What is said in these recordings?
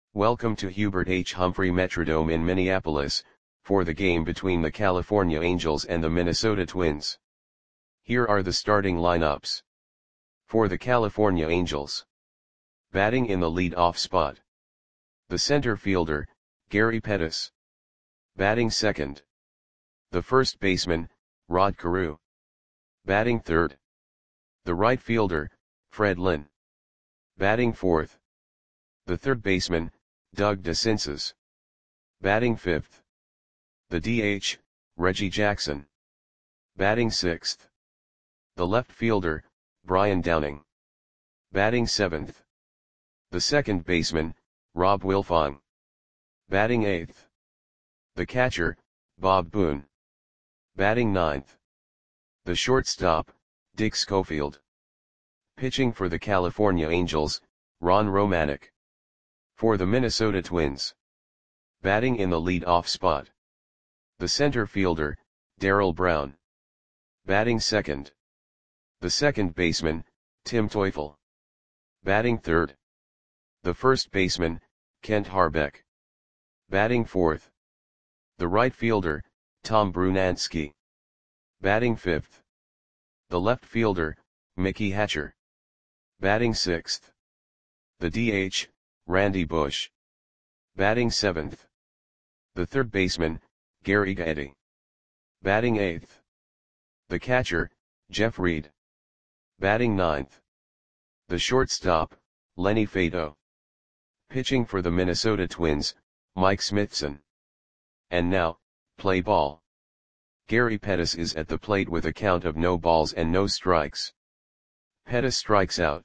Welcome to Hubert H. Humphrey Metrodome in Minneapolis, for the game between the California Angels and the Minnesota Twins. Here are the starting lineups. For the California Angels. Batting in the lead-off spot. The center fielder, Gary Pettis. Batting second. The first baseman, Rod Carew. Batting third. The right fielder, Fred Lynn. Batting fourth. The third baseman, Doug DeCinces. Batting fifth. The DH, Reggie Jackson. Batting sixth. The left fielder, Brian Downing. Batting seventh. The second baseman, Rob Wilfong. Batting eighth. The catcher, Bob Boone. Batting ninth. The shortstop, Dick Schofield. Pitching for the California Angels, Ron Romanick. For the Minnesota Twins. Batting in the lead-off spot. The center fielder, Darrell Brown. Batting second. The second baseman, Tim Teufel. Batting third. The first baseman, Kent Harbeck. Batting fourth. The right fielder, Tom Brunansky. Batting fifth. The left fielder, Mickey Hatcher. Batting sixth. The DH, Randy Bush. Batting seventh. The third baseman, Gary Gaetti. Batting eighth. The catcher, Jeff Reed. Batting ninth. The shortstop, Lenny Fato. Pitching for the Minnesota Twins, Mike Smithson. And now, play ball. Gary Pettis is at the plate with a count of no balls and no strikes. Pettis strikes out.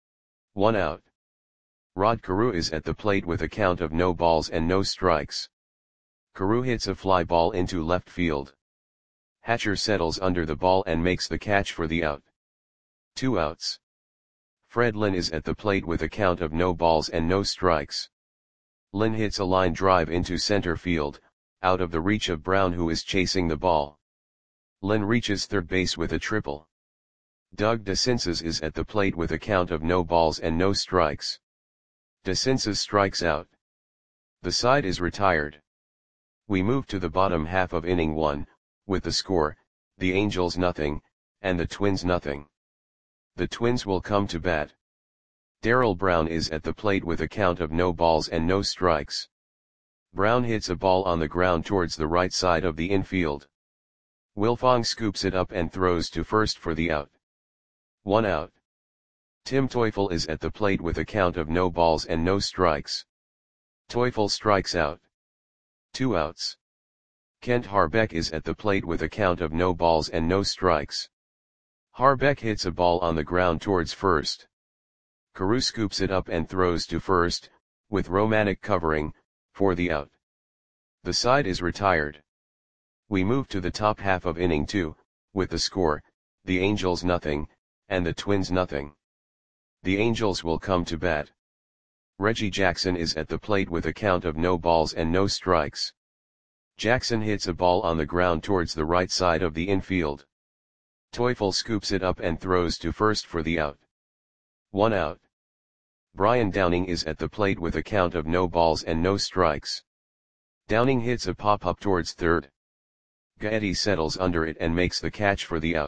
1 out. Rod Carew is at the plate with a count of no balls and no strikes. Carew hits a fly ball into left field. Hatcher settles under the ball and makes the catch for the out. 2 outs. Fred Lynn is at the plate with a count of no balls and no strikes. Lynn hits a line drive into center field, out of the reach of Brown, who is chasing the ball. Lynn reaches third base with a triple. Doug DeCinces is at the plate with a count of no balls and no strikes. DeCinces strikes out. The side is retired. We move to the bottom half of inning 1, with the score, the Angels nothing, and the Twins nothing. The Twins will come to bat. Darrell Brown is at the plate with a count of no balls and no strikes. Brown hits a ball on the ground towards the right side of the infield. Wilfong scoops it up and throws to first for the out. 1 out. Tim Teufel is at the plate with a count of no balls and no strikes. Teufel strikes out. 2 outs. Kent Harbeck is at the plate with a count of no balls and no strikes. Harbeck hits a ball on the ground towards first. Carew scoops it up and throws to first, with Romanick covering, for the out. The side is retired. We move to the top half of inning 2, with the score, the Angels nothing, and the Twins nothing. The Angels will come to bat. Reggie Jackson is at the plate with a count of no balls and no strikes. Jackson hits a ball on the ground towards the right side of the infield. Teufel scoops it up and throws to first for the out. 1 out. Brian Downing is at the plate with a count of no balls and no strikes. Downing hits a pop-up towards third. Gaetti settles under it and makes the catch for the out.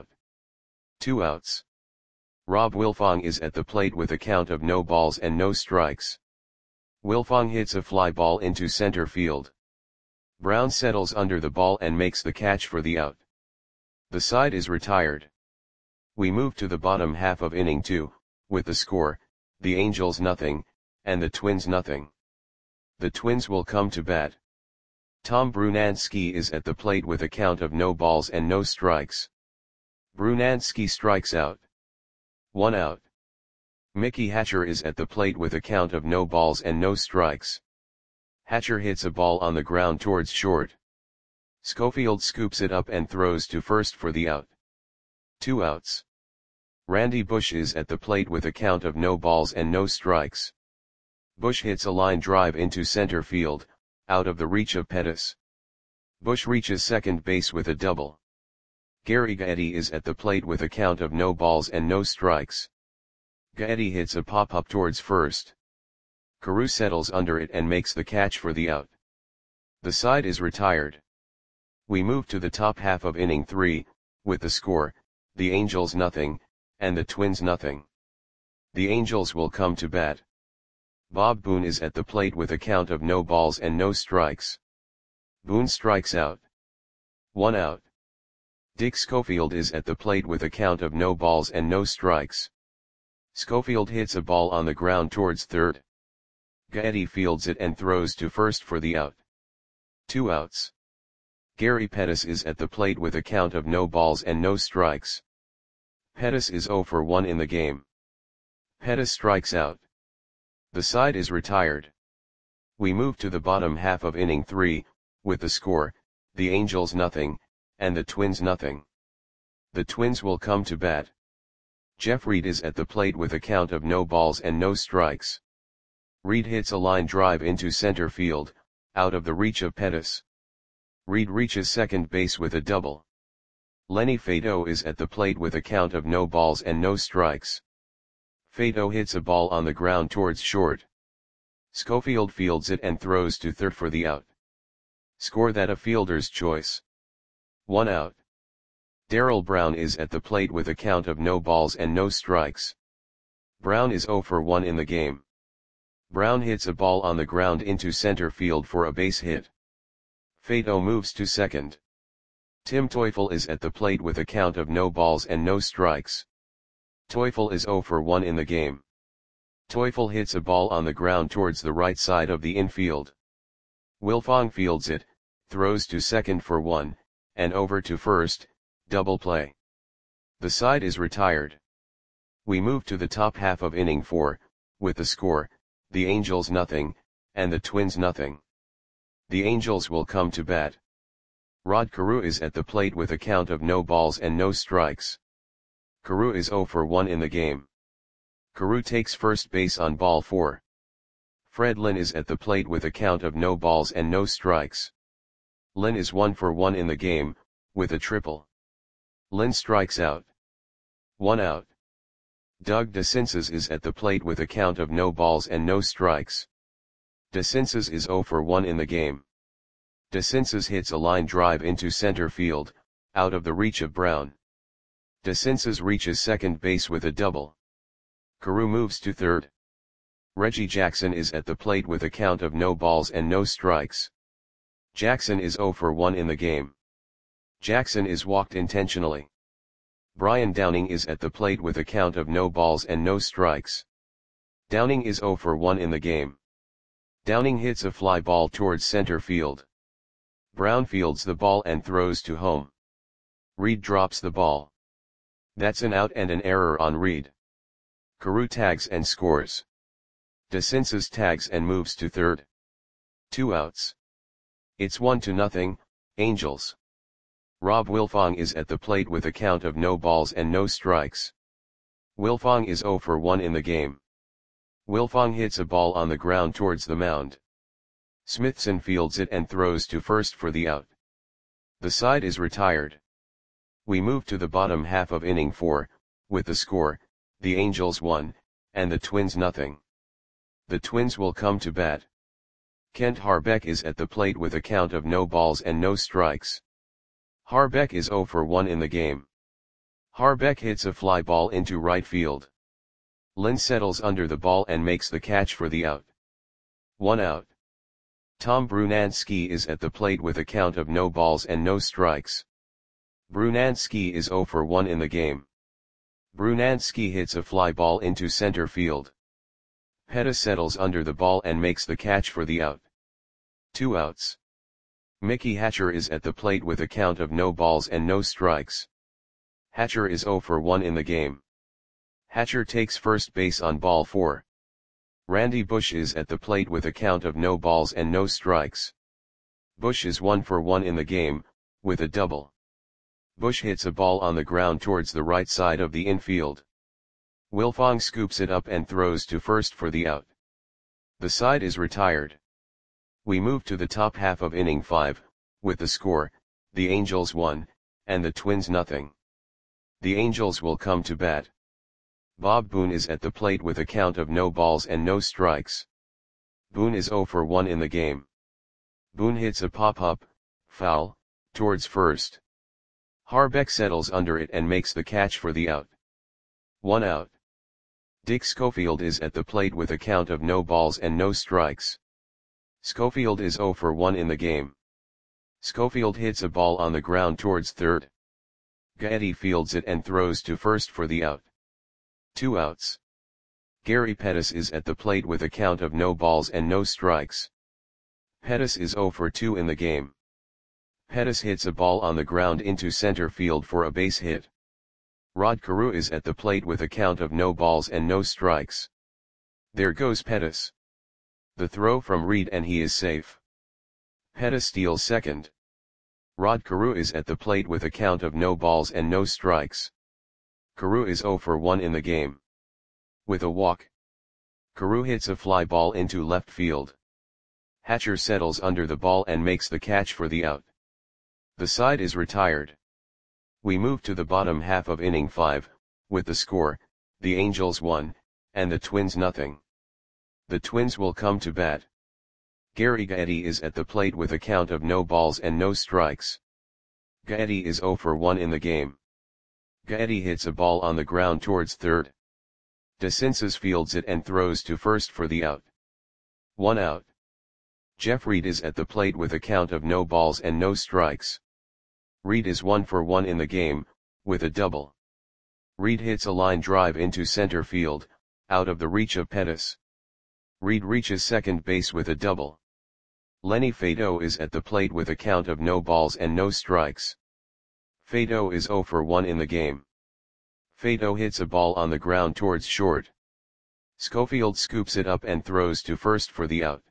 2 outs. Rob Wilfong is at the plate with a count of no balls and no strikes. Wilfong hits a fly ball into center field. Brown settles under the ball and makes the catch for the out. The side is retired. We move to the bottom half of inning 2, with the score, the Angels nothing, and the Twins nothing. The Twins will come to bat. Tom Brunansky is at the plate with a count of no balls and no strikes. Brunansky strikes out. 1 out. Mickey Hatcher is at the plate with a count of no balls and no strikes. Hatcher hits a ball on the ground towards short. Schofield scoops it up and throws to first for the out. 2 outs. Randy Bush is at the plate with a count of no balls and no strikes. Bush hits a line drive into center field, out of the reach of Pettis. Bush reaches second base with a double. Gary Gaetti is at the plate with a count of no balls and no strikes. Gaetti hits a pop-up towards first. Carew settles under it and makes the catch for the out. The side is retired. We move to the top half of inning 3, with the score, the Angels nothing, and the Twins nothing. The Angels will come to bat. Bob Boone is at the plate with a count of no balls and no strikes. Boone strikes out. 1 out. Dick Schofield is at the plate with a count of no balls and no strikes. Schofield hits a ball on the ground towards third. Gaetti fields it and throws to first for the out. 2 outs. Gary Pettis is at the plate with a count of no balls and no strikes. Pettis is 0 for 1 in the game. Pettis strikes out. The side is retired. We move to the bottom half of inning 3, with the score, the Angels nothing, and the Twins nothing. The Twins will come to bat. Jeff Reed is at the plate with a count of no balls and no strikes. Reed hits a line drive into center field, out of the reach of Pettis. Reed reaches second base with a double. Lenny Fato is at the plate with a count of no balls and no strikes. Fato hits a ball on the ground towards short. Schofield fields it and throws to third for the out. Score that a fielder's choice. 1 out. Darrell Brown is at the plate with a count of no balls and no strikes. Brown is 0 for 1 in the game. Brown hits a ball on the ground into center field for a base hit. Fato moves to second. Tim Teufel is at the plate with a count of no balls and no strikes. Teufel is 0 for 1 in the game. Teufel hits a ball on the ground towards the right side of the infield. Wilfong fields it, throws to second for 1, and over to first, double play. The side is retired. We move to the top half of inning 4, with the score, the Angels nothing, and the Twins nothing. The Angels will come to bat. Rod Carew is at the plate with a count of no balls and no strikes. Carew is 0 for 1 in the game. Carew takes first base on ball 4. Fred Lynn is at the plate with a count of no balls and no strikes. Lynn is 1 for 1 in the game, with a triple. Lynn strikes out. 1 out. Doug DeCinces is at the plate with a count of no balls and no strikes. DeCinces is 0 for 1 in the game. DeCinces hits a line drive into center field, out of the reach of Brown. DeCinces reaches second base with a double. Carew moves to third. Reggie Jackson is at the plate with a count of no balls and no strikes. Jackson is 0 for 1 in the game. Jackson is walked intentionally. Brian Downing is at the plate with a count of no balls and no strikes. Downing is 0 for 1 in the game. Downing hits a fly ball towards center field. Brown fields the ball and throws to home. Reed drops the ball. That's an out and an error on Reed. Carew tags and scores. DeCinces tags and moves to third. 2 outs. It's 1-0, Angels. Rob Wilfong is at the plate with a count of no balls and no strikes. Wilfong is 0 for 1 in the game. Wilfong hits a ball on the ground towards the mound. Smithson fields it and throws to first for the out. The side is retired. We move to the bottom half of inning 4, with the score, the Angels 1, and the Twins nothing. The Twins will come to bat. Kent Harbeck is at the plate with a count of no balls and no strikes. Harbeck is 0 for 1 in the game. Harbeck hits a fly ball into right field. Lynn settles under the ball and makes the catch for the out. 1 out. Tom Brunansky is at the plate with a count of no balls and no strikes. Brunansky is 0 for 1 in the game. Brunansky hits a fly ball into center field. Pettis settles under the ball and makes the catch for the out. 2 outs. Mickey Hatcher is at the plate with a count of no balls and no strikes. Hatcher is 0 for 1 in the game. Hatcher takes first base on ball 4. Randy Bush is at the plate with a count of no balls and no strikes. Bush is 1 for 1 in the game, with a double. Bush hits a ball on the ground towards the right side of the infield. Wilfong scoops it up and throws to first for the out. The side is retired. We move to the top half of inning 5, with the score, the Angels 1, and the Twins nothing. The Angels will come to bat. Bob Boone is at the plate with a count of no balls and no strikes. Boone is 0 for 1 in the game. Boone hits a pop-up, foul, towards first. Harbeck settles under it and makes the catch for the out. 1 out. Dick Schofield is at the plate with a count of no balls and no strikes. Schofield is 0 for 1 in the game. Schofield hits a ball on the ground towards third. Gaetti fields it and throws to first for the out. 2 outs. Gary Pettis is at the plate with a count of no balls and no strikes. Pettis is 0 for 2 in the game. Pettis hits a ball on the ground into center field for a base hit. Rod Carew is at the plate with a count of no balls and no strikes. There goes Pettis. The throw from Reed and he is safe. Pettis steals second. Rod Carew is at the plate with a count of no balls and no strikes. Carew is 0 for 1 in the game. With a walk, Carew hits a fly ball into left field. Hatcher settles under the ball and makes the catch for the out. The side is retired. We move to the bottom half of inning 5, with the score, the Angels 1, and the Twins nothing. The Twins will come to bat. Gary Gaetti is at the plate with a count of no balls and no strikes. Gaetti is 0 for 1 in the game. Gaetti hits a ball on the ground towards third. DeCinces fields it and throws to first for the out. 1 out. Jeff Reed is at the plate with a count of no balls and no strikes. Reed is 1 for 1 in the game, with a double. Reed hits a line drive into center field, out of the reach of Pettis. Reed reaches second base with a double. Lenny Faedo is at the plate with a count of no balls and no strikes. Faedo is 0 for 1 in the game. Faedo hits a ball on the ground towards short. Schofield scoops it up and throws to first for the out.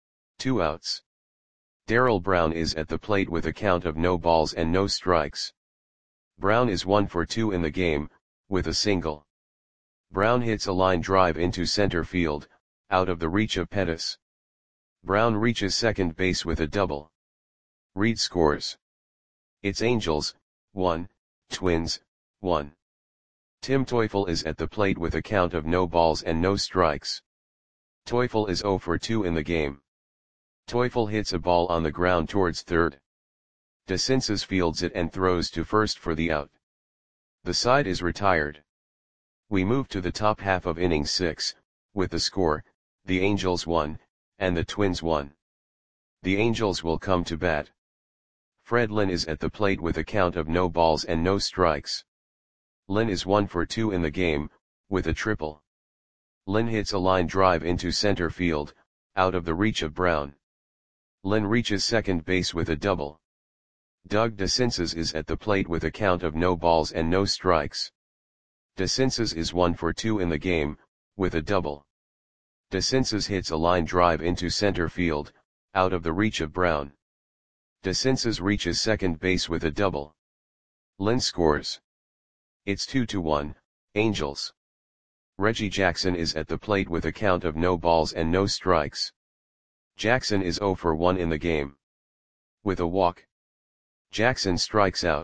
2 outs. Darrell Brown is at the plate with a count of no balls and no strikes. Brown is 1 for 2 in the game, with a single. Brown hits a line drive into center field, out of the reach of Pettis. Brown reaches second base with a double. Reed scores. It's Angels, 1, Twins, 1. Tim Teufel is at the plate with a count of no balls and no strikes. Teufel is 0 for 2 in the game. Teufel hits a ball on the ground towards third. DeCinces fields it and throws to first for the out. The side is retired. We move to the top half of inning 6, with the score, the Angels 1, and the Twins 1. The Angels will come to bat. Fred Lynn is at the plate with a count of no balls and no strikes. Lynn is 1 for 2 in the game, with a triple. Lynn hits a line drive into center field, out of the reach of Brown. Lynn reaches second base with a double. Doug DeCinces is at the plate with a count of no balls and no strikes. DeCinces is 1 for 2 in the game, with a double. DeCinces hits a line drive into center field, out of the reach of Brown. DeCinces reaches second base with a double. Lynn scores. It's 2-1, Angels. Reggie Jackson is at the plate with a count of no balls and no strikes. Jackson is 0 for 1 in the game. With a walk, Jackson strikes out.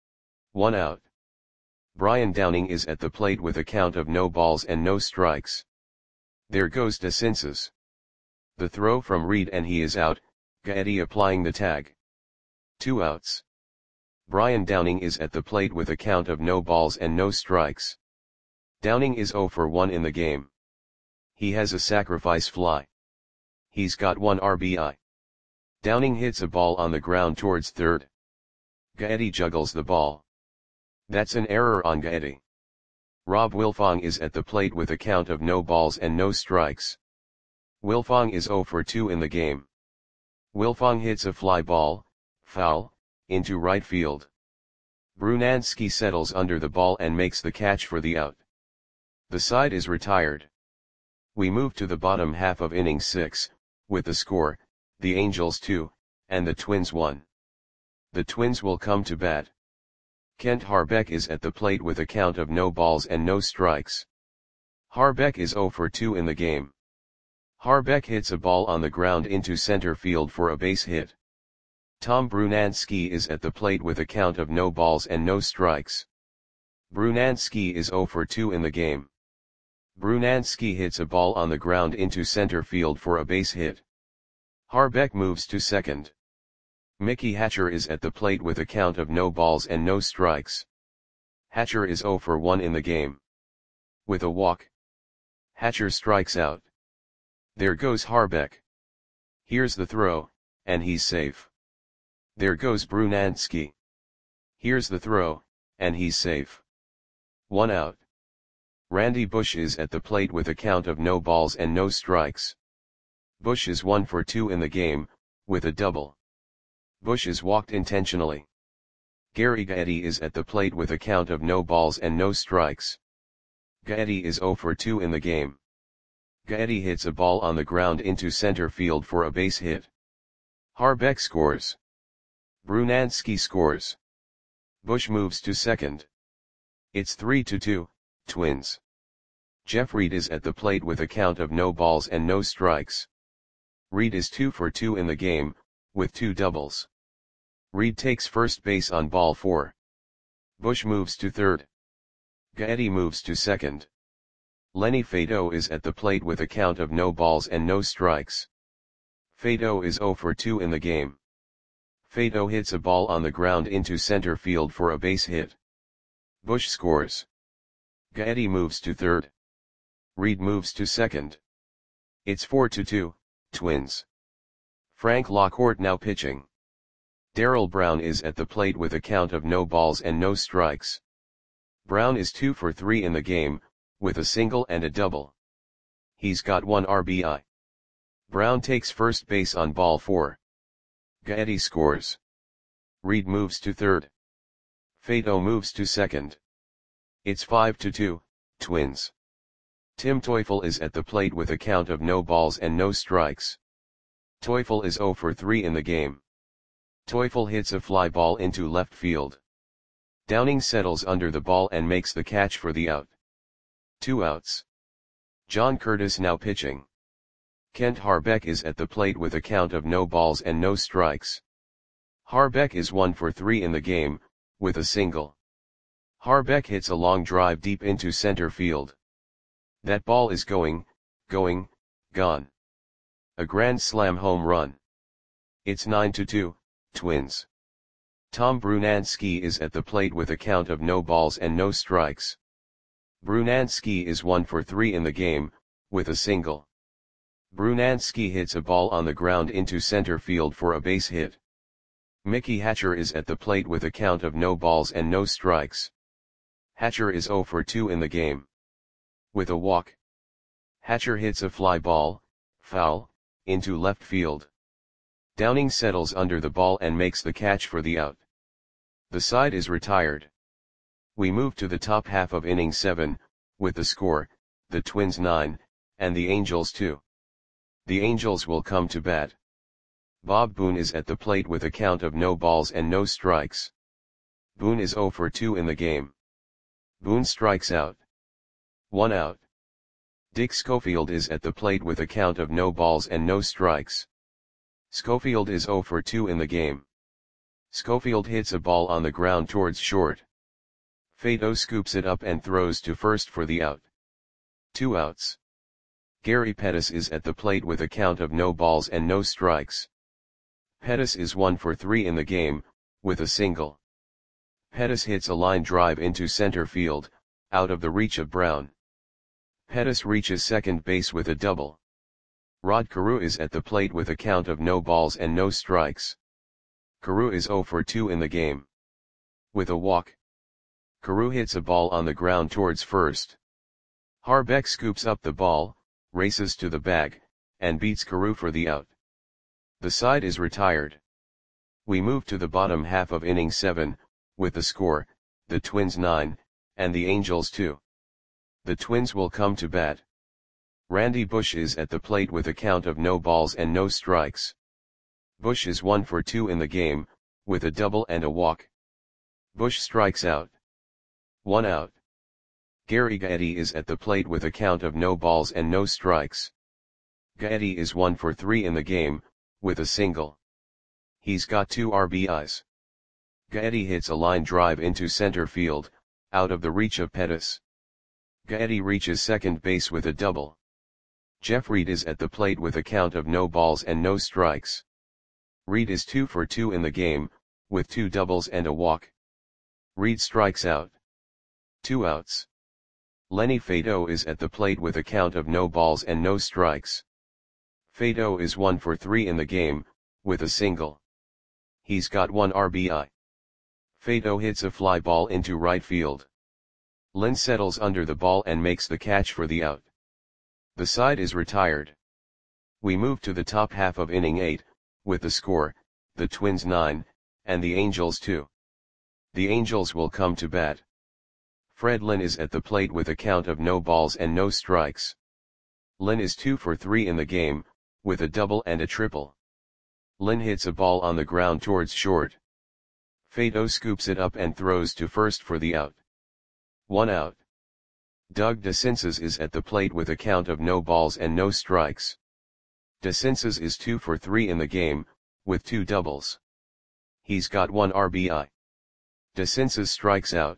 1 out. Brian Downing is at the plate with a count of no balls and no strikes. There goes DeCinces. The throw from Reed and he is out, Gaetti applying the tag. 2 outs. Brian Downing is at the plate with a count of no balls and no strikes. Downing is 0 for 1 in the game. He has a sacrifice fly. He's got 1 RBI. Downing hits a ball on the ground towards third. Gaetti juggles the ball. That's an error on Gaetti. Rob Wilfong is at the plate with a count of no balls and no strikes. Wilfong is 0 for 2 in the game. Wilfong hits a fly ball, foul, into right field. Brunansky settles under the ball and makes the catch for the out. The side is retired. We move to the bottom half of inning 6, with the score, the Angels 2, and the Twins 1. The Twins will come to bat. Kent Harbeck is at the plate with a count of no balls and no strikes. Harbeck is 0 for 2 in the game. Harbeck hits a ball on the ground into center field for a base hit. Tom Brunansky is at the plate with a count of no balls and no strikes. Brunansky is 0 for 2 in the game. Brunansky hits a ball on the ground into center field for a base hit. Harbeck moves to second. Mickey Hatcher is at the plate with a count of no balls and no strikes. Hatcher is 0 for 1 in the game. With a walk, Hatcher strikes out. There goes Harbeck. Here's the throw, and he's safe. There goes Brunansky. Here's the throw, and he's safe. 1 out. Randy Bush is at the plate with a count of no balls and no strikes. Bush is 1 for 2 in the game, with a double. Bush is walked intentionally. Gary Gaetti is at the plate with a count of no balls and no strikes. Gaetti is 0 for 2 in the game. Gaetti hits a ball on the ground into center field for a base hit. Harbeck scores. Brunansky scores. Bush moves to second. It's 3-2, Twins. Jeff Reed is at the plate with a count of no balls and no strikes. Reed is 2 for 2 in the game, with 2 doubles. Reed takes first base on ball 4. Bush moves to third. Gaetti moves to second. Lenny Faedo is at the plate with a count of no balls and no strikes. Faedo is 0 for 2 in the game. Faedo hits a ball on the ground into center field for a base hit. Bush scores. Gaetti moves to third. Reed moves to second. It's 4-2, Twins. Frank Lockhart now pitching. Darrell Brown is at the plate with a count of no balls and no strikes. Brown is 2 for 3 in the game, with a single and a double. He's got 1 RBI. Brown takes first base on ball 4. Gaetti scores. Reed moves to third. Faedo moves to second. It's 5-2, Twins. Tim Teufel is at the plate with a count of no balls and no strikes. Teufel is 0 for 3 in the game. Teufel hits a fly ball into left field. Downing settles under the ball and makes the catch for the out. 2 outs. John Curtis now pitching. Kent Harbeck is at the plate with a count of no balls and no strikes. Harbeck is 1 for 3 in the game, with a single. Harbeck hits a long drive deep into center field. That ball is gone. A grand slam home run. It's 9-2, Twins. Tom Brunansky is at the plate with a count of no balls and no strikes. Brunansky is 1 for 3 in the game, with a single. Brunansky hits a ball on the ground into center field for a base hit. Mickey Hatcher is at the plate with a count of no balls and no strikes. Hatcher is 0 for 2 in the game. With a walk, Hatcher hits a fly ball, foul, into left field. Downing settles under the ball and makes the catch for the out. The side is retired. We move to the top half of inning 7, with the score, the Twins 9, and the Angels 2. The Angels will come to bat. Bob Boone is at the plate with a count of no balls and no strikes. Boone is 0 for 2 in the game. Boone strikes out. 1 out. Dick Schofield is at the plate with a count of no balls and no strikes. Schofield is 0 for 2 in the game. Schofield hits a ball on the ground towards short. Faedo scoops it up and throws to first for the out. 2 outs. Gary Pettis is at the plate with a count of no balls and no strikes. Pettis is 1 for 3 in the game, with a single. Pettis hits a line drive into center field, out of the reach of Brown. Pettis reaches second base with a double. Rod Carew is at the plate with a count of no balls and no strikes. Carew is 0 for 2 in the game. With a walk, Carew hits a ball on the ground towards first. Harbeck scoops up the ball, races to the bag, and beats Carew for the out. The side is retired. We move to the bottom half of inning 7, with the score, the Twins 9, and the Angels 2. The Twins will come to bat. Randy Bush is at the plate with a count of no balls and no strikes. Bush is 1 for 2 in the game, with a double and a walk. Bush strikes out. 1 out. Gary Gaetti is at the plate with a count of no balls and no strikes. Gaetti is 1 for 3 in the game, with a single. He's got 2 RBIs. Gaetti hits a line drive into center field, out of the reach of Pettis. Gaetti reaches second base with a double. Jeff Reed is at the plate with a count of no balls and no strikes. Reed is 2 for 2 in the game, with 2 doubles and a walk. Reed strikes out. 2 outs. Lenny Faedo is at the plate with a count of no balls and no strikes. Faedo is 1 for 3 in the game, with a single. He's got 1 RBI. Faedo hits a fly ball into right field. Len settles under the ball and makes the catch for the out. The side is retired. We move to the top half of inning 8, with the score, the Twins 9, and the Angels 2. The Angels will come to bat. Fred Lynn is at the plate with a count of no balls and no strikes. Lynn is 2 for 3 in the game, with a double and a triple. Lynn hits a ball on the ground towards short. Faedo scoops it up and throws to first for the out. 1 out. Doug DeCinces is at the plate with a count of no balls and no strikes. DeCinces is 2 for 3 in the game, with 2 doubles. He's got 1 RBI. DeCinces strikes out.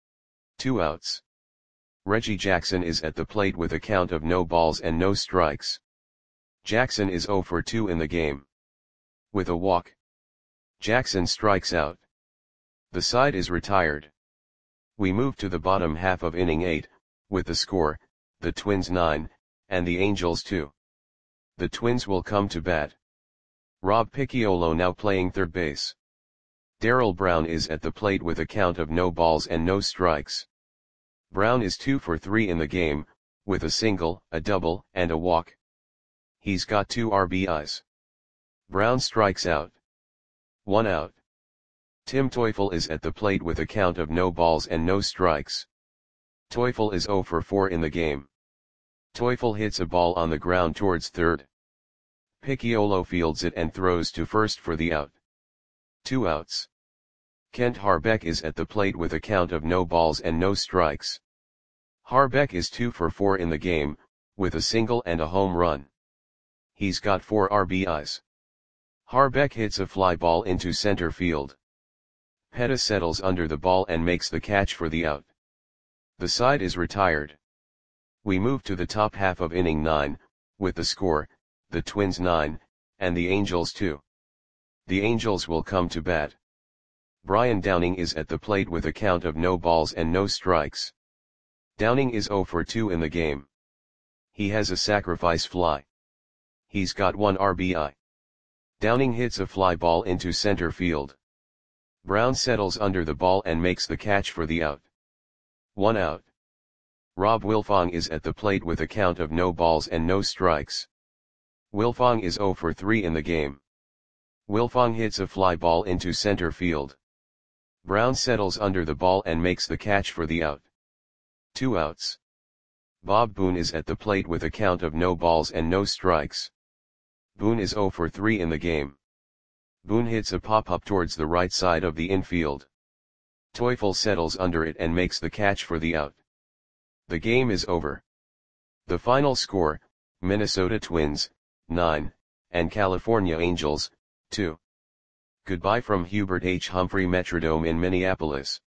2 outs. Reggie Jackson is at the plate with a count of no balls and no strikes. Jackson is 0 for 2 in the game. With a walk. Jackson strikes out. The side is retired. We move to the bottom half of inning 8, with the score, the Twins 9, and the Angels 2. The Twins will come to bat. Rob Picciolo now playing third base. Darrell Brown is at the plate with a count of no balls and no strikes. Brown is 2 for 3 in the game, with a single, a double, and a walk. He's got 2 RBIs. Brown strikes out. 1 out. Tim Teufel is at the plate with a count of no balls and no strikes. Teufel is 0 for 4 in the game. Teufel hits a ball on the ground towards third. Picciolo fields it and throws to first for the out. 2 outs. Kent Harbeck is at the plate with a count of no balls and no strikes. Harbeck is 2 for 4 in the game, with a single and a home run. He's got 4 RBIs. Harbeck hits a fly ball into center field. Peta settles under the ball and makes the catch for the out. The side is retired. We move to the top half of inning 9, with the score, the Twins 9, and the Angels 2. The Angels will come to bat. Brian Downing is at the plate with a count of no balls and no strikes. Downing is 0 for 2 in the game. He has a sacrifice fly. He's got 1 RBI. Downing hits a fly ball into center field. Brown settles under the ball and makes the catch for the out. 1 out. Rob Wilfong is at the plate with a count of no balls and no strikes. Wilfong is 0 for 3 in the game. Wilfong hits a fly ball into center field. Brown settles under the ball and makes the catch for the out. 2 outs. Bob Boone is at the plate with a count of no balls and no strikes. Boone is 0 for 3 in the game. Boone hits a pop-up towards the right side of the infield. Teufel settles under it and makes the catch for the out. The game is over. The final score, Minnesota Twins, 9, and California Angels, 2. Goodbye from Hubert H. Humphrey Metrodome in Minneapolis.